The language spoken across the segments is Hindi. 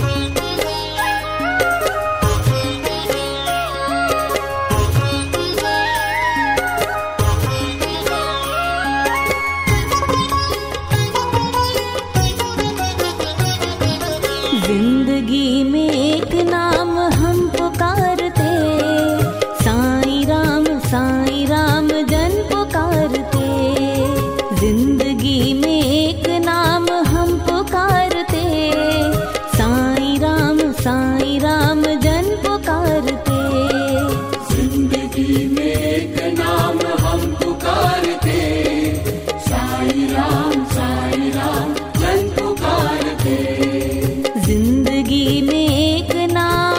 जिंदगी में एक नाम हम पुकारते, साईं राम जन पुकारते। जिंदगी में एक नाम हम पुकारते, साईं राम जन पुकारते। जिंदगी में एक नाम हम पुकारते, साईं राम जन पुकारते। जिंदगी में एक नाम।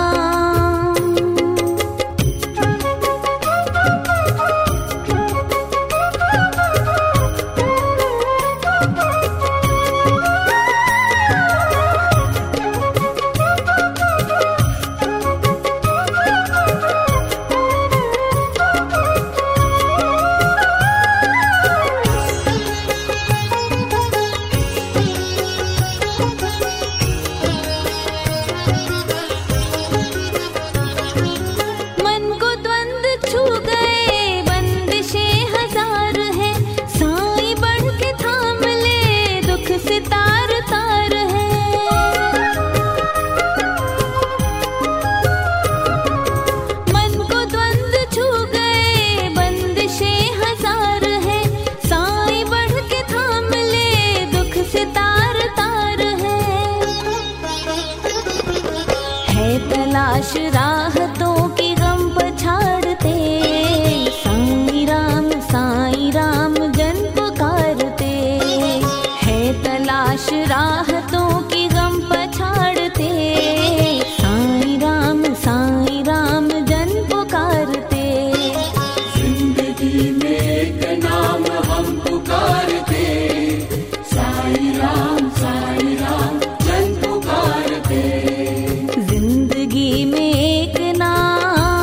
तलाश राहतों की गम पछाड़ते, साईं राम जन पुकारते। है तलाश राहतों की गम पछाड़ते, साईं राम जन पुकारते। जिंदगी में एक नाम हम पुकारते, साईं राम जन पुकारते। जिंदगी में एक नाम।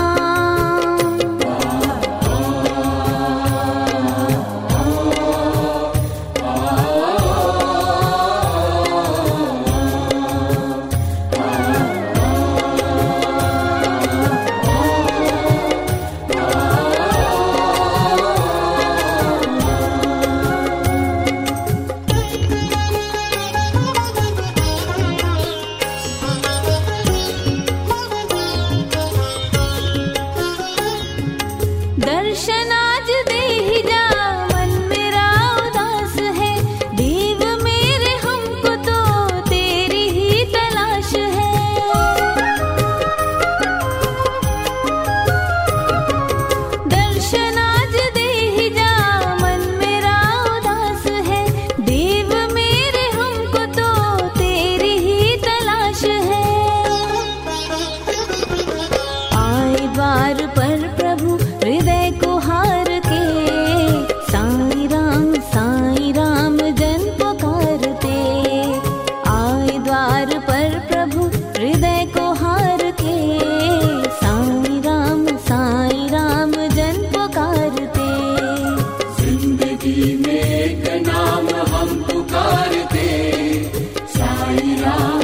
दर्शन आज दे ही जा, मन मेरा उदास है। देव मेरे हमको तो तेरी ही तलाश है। दर्शन आज दे ही जा, मन मेरा उदास है। देव मेरे हमको तो तेरी ही तलाश है। आए द्वार पर प्रभु हृदय को हार के, साईं राम जन पुकारते। आए द्वार पर प्रभु हृदय को हार के, साईं राम जन पुकारते। जिंदगी में एक नाम हम पुकारते, साईं राम